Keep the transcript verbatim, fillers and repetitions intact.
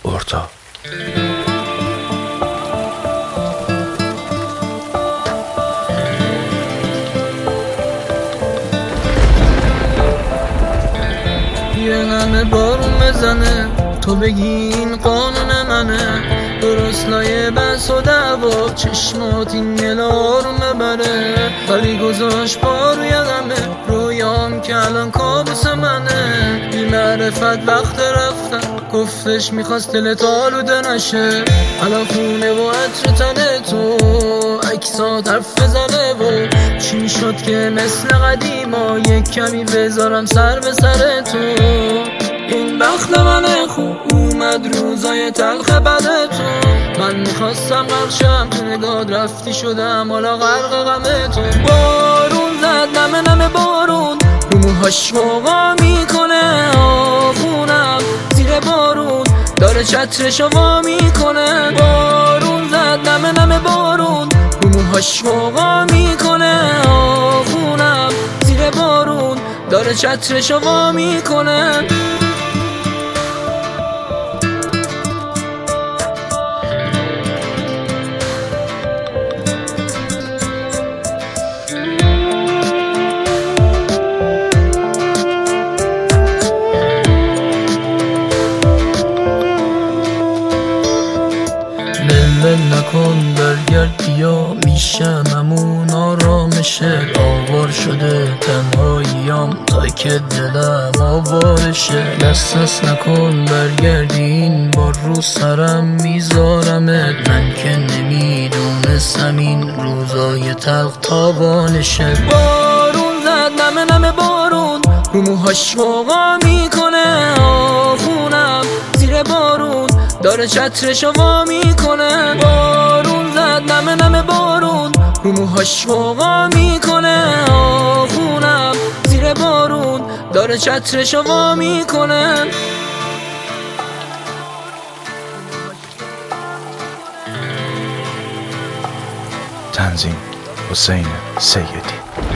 ارتا. یه همه بارون بزنه تو بگی این قانون منه، درست لایه بس و دعوا چشمات این گله آروم ببره، ولی گذاشت بارو یادمه رویام که الان کابوس منه. بی معرفت وقت رفتن گفتش میخواست دلت آلوده نشه، الان خونه و عطر تنه تو عکسات حرف بزنه و چی میشد که مثل قدیما یک کمی بذارم سر به سر تو. این بخت من خوب اومد روزای تلخ بد تو، من میخواستم غرقشم تو نگاد رفتی شدم حالا غرق غم تو. بارون زد نمه نمه بارون رو موهاش موقع میکنه، آخونم زیر بارون داره چترشو وا میکنه. بارون زد نمه نمه بارون رو موهاش موقع میکنه، آخونم زیر بارون داره چترشو وا میکنه. ول نکن برگرد بیا میشم همون آرامشه، آوار شده تنهاییام تا که دلم آوارشه. دست دست نکن برگردی این بار رو سرم میذارمت، من که نمیدونستم این روزای تلخ تاوانشه. بارون زد نمه نمه بارون رو موهاش موقع میکنه، آخونم زیر بارون داره چترشو وا میکنه. بارون زد نمه نمه بارون رو موهاش موقع میکنه، آخونم زیر بارون داره چترشو وا میکنه. تنظیم حسین سیدی.